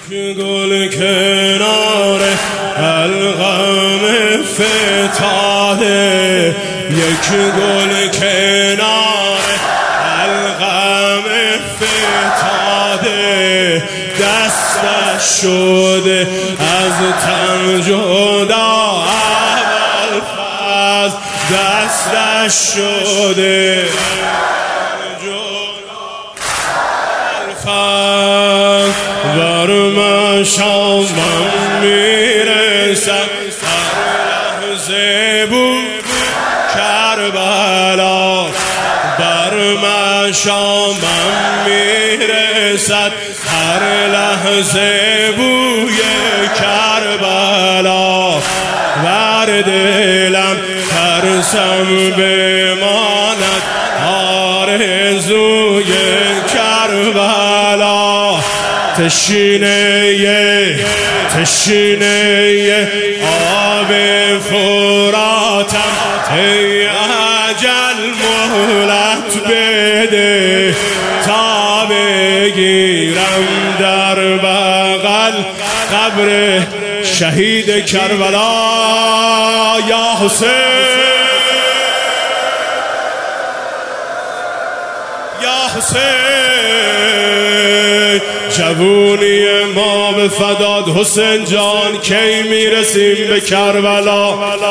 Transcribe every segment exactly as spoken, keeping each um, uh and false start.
گل کنار الغم فتاده، یک گل کنار الغم فتاده، دستش شده از تن جدا اول فاز، دستش شده بر من شامم میرسد هر لحظه بوی کربلا، بر من شامم میرسد هر لحظه بوی کربلا، بر دلم ترسم بماند آرزوی کربلا، تشنه تشنه آب فراتم، ای اجل مهلت بده تا بگیرم در بغل قبر شهید کربلا. یا حسین یا حسین، جوونی ما به فداد حسین جان، کی میرسیم به کربلا؟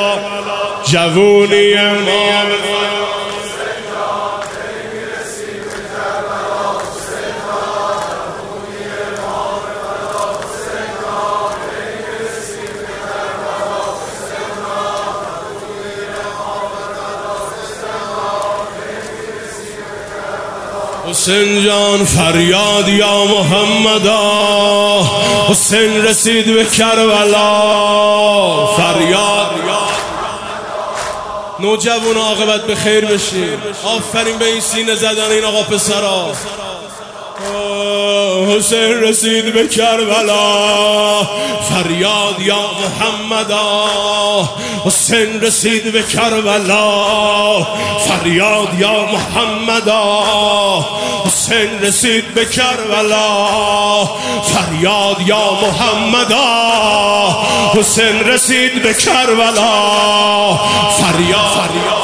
جوونی ما به فداد حسین جان، کی میرسیم به کربلا؟ حسین جان، جوونی ما به فداد حسین جان، کی میرسیم به کربلا؟ حسین جان، جوونی ما به فداد حسین جان، کی میرسیم به کربلا؟ حسین جان فریاد یا محمدا، حسین رسید به کربلا، فریاد نوجوان عاقبت به خیر بشین. آفرین به این سینه زدن این آقا پسرا. حسین رسید به کربلا، فریاد یا محمدا، حسین رسید به کربلا، فریاد یا محمدا، حسین رسید به کربلا، فریاد یا محمدا، حسین رسید به کربلا، فریاد